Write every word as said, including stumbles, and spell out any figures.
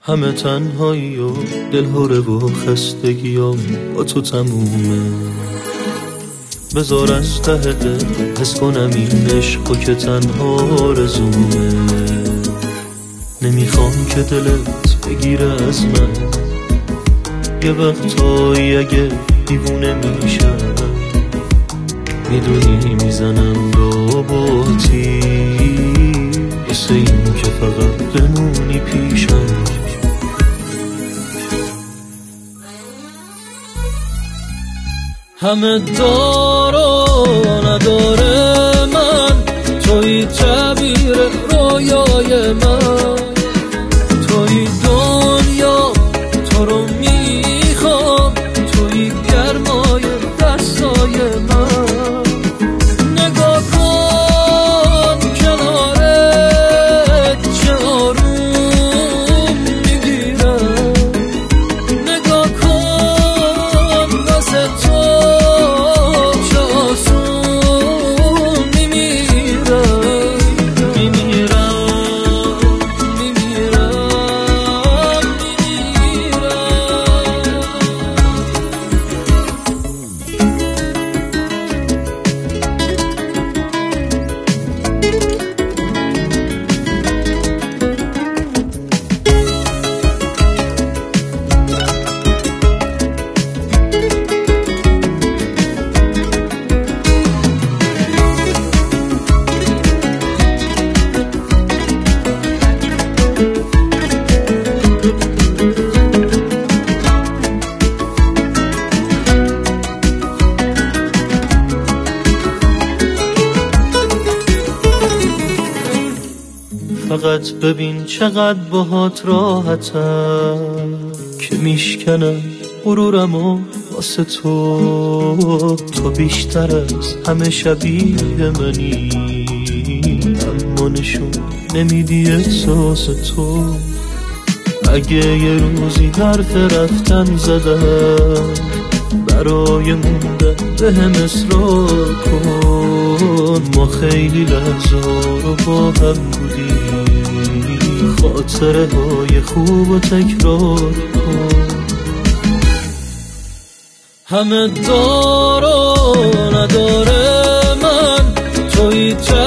همه تنهایی و دلهوره و خستگیام با تو تمومه. بذار از ته دل حس کنم این عشقو که تنها آرزومه. نمیخوام که دلت بگیره از من، یه وقتایی اگه دیوونه میشم میدونی میزنم رابطی مثل این که فقط بمونی پیشم. همه دارا نداره من، توی تعبیر رویای من، توی دنیا تو رو میخوام، توی گرمای دستای من. نگاه کن کنارت چه آروم میگیرم، نگاه کن واسه تو چه آسون میمیرم، میمیرم میمیرم فقط ببین چقدر باهات راحتم که میشکنم غرورم و واسه تو. تو بیشتر از همه شبیه منی، اما نشون نمیدی احساس تو. اگه یه روزی حرف رفتن زدم برای موندن به هم اصرار کن. ما خیلی لحظه رو با هم بودیم، خاطره های خوب و تکرار کن. همه دارا نداره من، توی